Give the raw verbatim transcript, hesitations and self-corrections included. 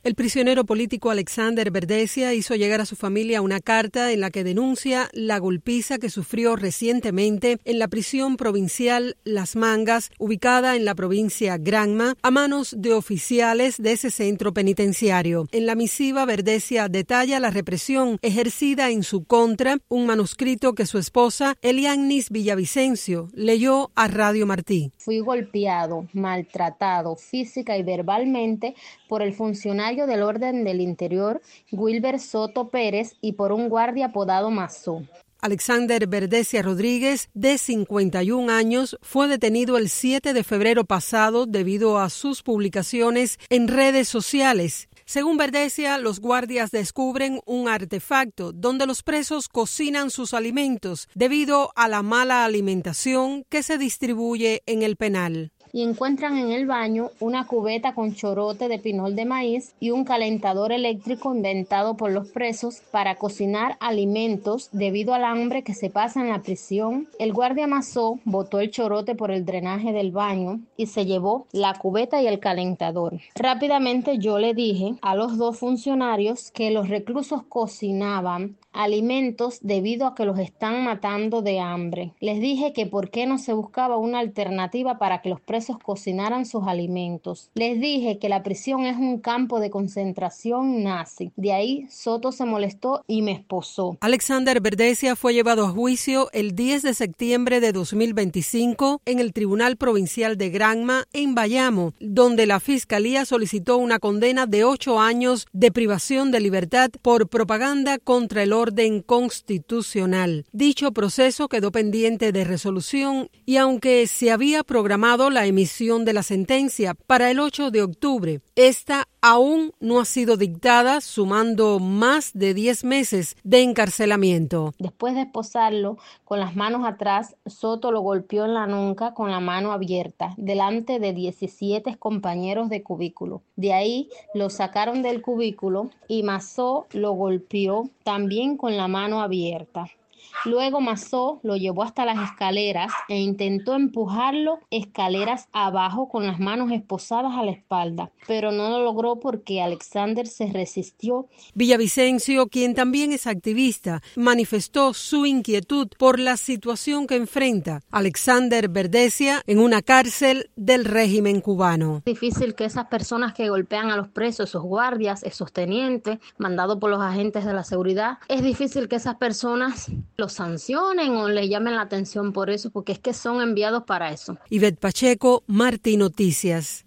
El prisionero político Alexander Verdesia hizo llegar a su familia una carta en la que denuncia la golpiza que sufrió recientemente en la prisión provincial Las Mangas, ubicada en la provincia Granma, a manos de oficiales de ese centro penitenciario. En la misiva, Verdesia detalla la represión ejercida en su contra, un manuscrito que su esposa, Eliannis Villavicencio, leyó a Radio Martí. Fui golpeado, maltratado física y verbalmente por el funcionario del Orden del Interior, Wilber Soto Pérez, y por un guardia apodado Mazó. Alexander Verdesia Rodríguez, de cincuenta y un años, fue detenido el siete de febrero pasado debido a sus publicaciones en redes sociales. Según Verdesia, los guardias descubren un artefacto donde los presos cocinan sus alimentos debido a la mala alimentación que se distribuye en el penal. Y encuentran en el baño una cubeta con chorote de pinol de maíz y un calentador eléctrico inventado por los presos para cocinar alimentos debido al hambre que se pasa en la prisión. El guardia Mazó botó el chorote por el drenaje del baño y se llevó la cubeta y el calentador. Rápidamente yo le dije a los dos funcionarios que los reclusos cocinaban alimentos debido a que los están matando de hambre. Les dije que por qué no se buscaba una alternativa para que los presos cocinaran sus alimentos. Les dije que la prisión es un campo de concentración nazi. De ahí Soto se molestó y me esposó. Alexander Verdesia fue llevado a juicio el diez de septiembre de dos mil veinticinco en el Tribunal Provincial de Granma, en Bayamo, donde la Fiscalía solicitó una condena de ocho años de privación de libertad por propaganda contra el orden constitucional. Dicho proceso quedó pendiente de resolución y aunque se había programado la emisión de la sentencia para el ocho de octubre, esta aún no ha sido dictada, sumando más de diez meses de encarcelamiento. Después de esposarlo con las manos atrás, Soto lo golpeó en la nuca con la mano abierta, delante de diecisiete compañeros de cubículo. De ahí lo sacaron del cubículo y Mazó lo golpeó también con la mano abierta. Luego Mazó lo llevó hasta las escaleras e intentó empujarlo escaleras abajo con las manos esposadas a la espalda, pero no lo logró porque Alexander se resistió. Villavicencio, quien también es activista, manifestó su inquietud por la situación que enfrenta Alexander Verdesia en una cárcel del régimen cubano. Es difícil que esas personas que golpean a los presos, esos guardias, esos tenientes, mandados por los agentes de la seguridad, es difícil que esas personas los sancionen o le llamen la atención por eso, porque es que son enviados para eso. Ivette Pacheco, Martí Noticias.